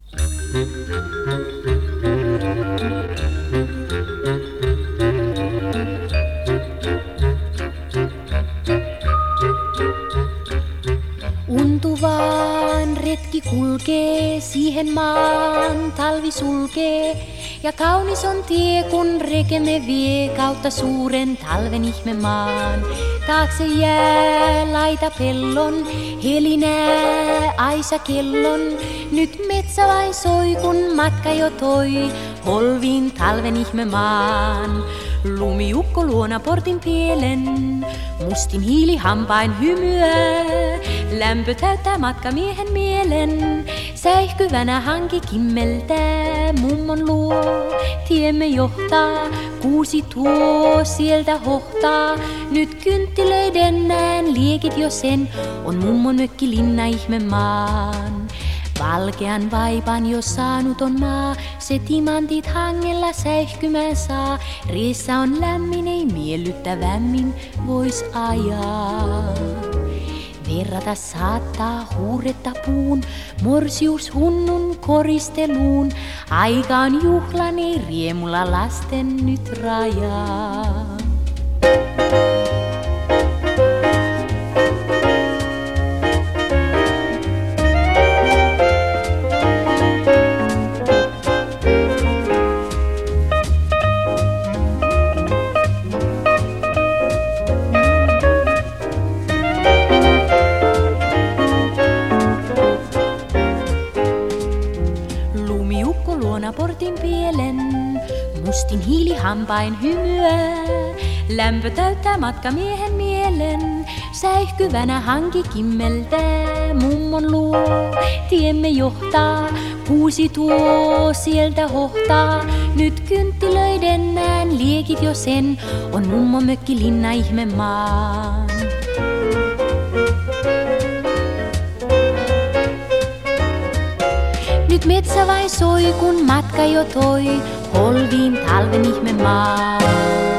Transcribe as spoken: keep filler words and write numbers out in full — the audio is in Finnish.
Untuvaan retki kulkee, siihen maan talvi sulkee. Ja kaunis on tie, kun rekemme vie kautta suuren talven ihmemaan. Taakse jää laita pellon, helinää aisa kellon. Nyt metsä vain soi, kun matka jo toi holviin talven ihmemaan. Lumiukko luona portin pielen, mustin hiili hampain hymyää. Lämpö täyttää matkamiehen mielen, säihkyvänä hanki kimmeltää. Mummon luo tiemme johtaa, kuusi tuo sieltä hohtaa. Nyt kynttilöiden näen liekit jo sen, on mummon mökki linna ihmemaan. Valkean vaipan jo saanut on maa, se timantit hangella säihkymään saa. Riessä on lämmin, ei miellyttävämmin vois ajaa. Verrata saattaa huuretta puun, morsius hunnun koristeluun. Aika on juhlan, ei riemulla lasten nyt rajaa. Portin pielen, mustin hiilihampain hymyää. Lämpö täyttää matkamiehen mielen, säihkyvänä hanki kimmeltää. Mummon luo tiemme johtaa, kuusi tuo sieltä hohtaa. Nyt kynttilöiden näen liekit jo sen, on mummon mökki linna ihmemaan. Nyt metsä vain soi, kun matka jo toi holviin talven ihmemaan.